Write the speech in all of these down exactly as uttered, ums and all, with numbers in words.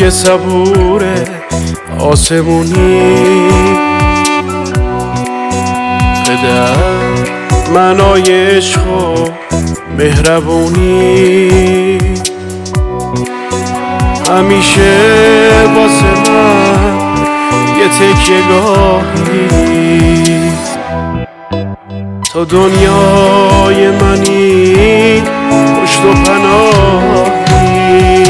رنگ صبور آسمونی پدر معنای عشق و مهربونی همیشه واسه من یه تکیه گاهی تا دنیای منی پشت و پناهی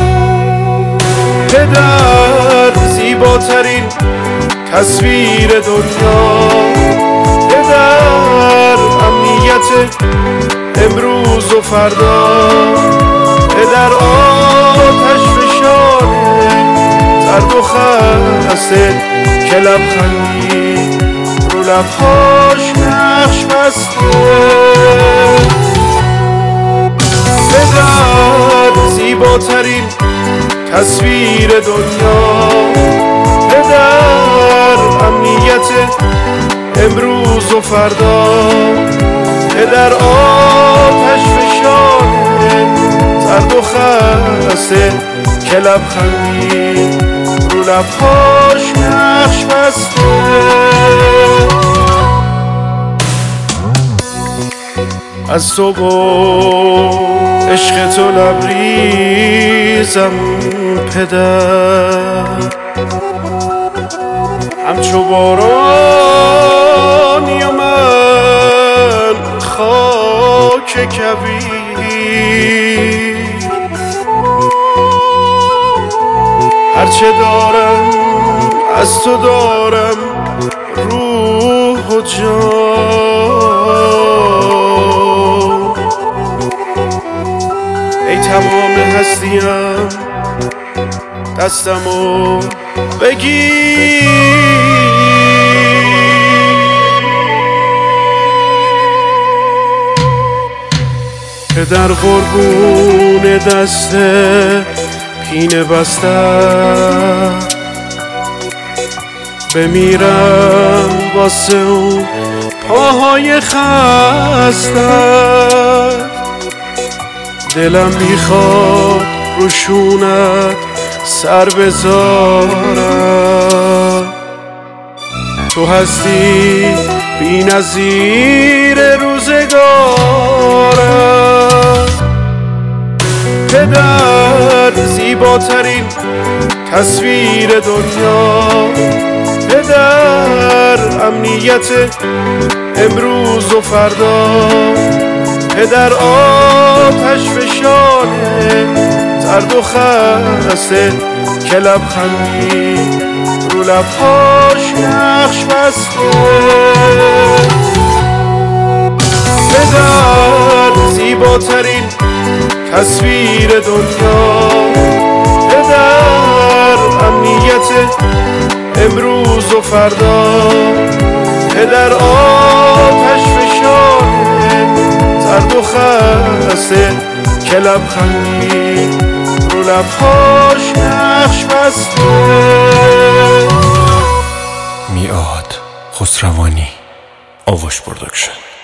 پدر زیباترین تصویر دنیا پدر امنیت امروز و فردا پدر آتش فشانه زرد و خسته که لبخندی رو لبهاش نقش بسته پدر زیباترین تصویر دنیا پدر امنیت امروز و فردا پدر آتش فشانه زرد و خسته که لبخندی رو لبهاش نقش بسته از تو با عشق تو لبریزم پدر همچو بارانی و من خاک کویر هرچه دارم از تو دارم روح و جان ای تمام هستیم دستمو بگیر پدر قربون دست پینه بسته بمیرم واسه اون پاهای خسته دلم میخواد روشونت سر بذارم تو هستی بی نظیر روزگارم پدر زیباترین تصویر دنیا پدر امنیت امروز و فردا پدر آتش فشانه زرد و خسته که لبخندی رو لبهاش نقش بسته پدر زیباترین تصویر دنیا پدر امنیت امروز و فردا پدر آتش فشانه زرد و خسته که لبخندی رو لبهاش نقش بسته میعاد خسروانی آواش پروداکشن.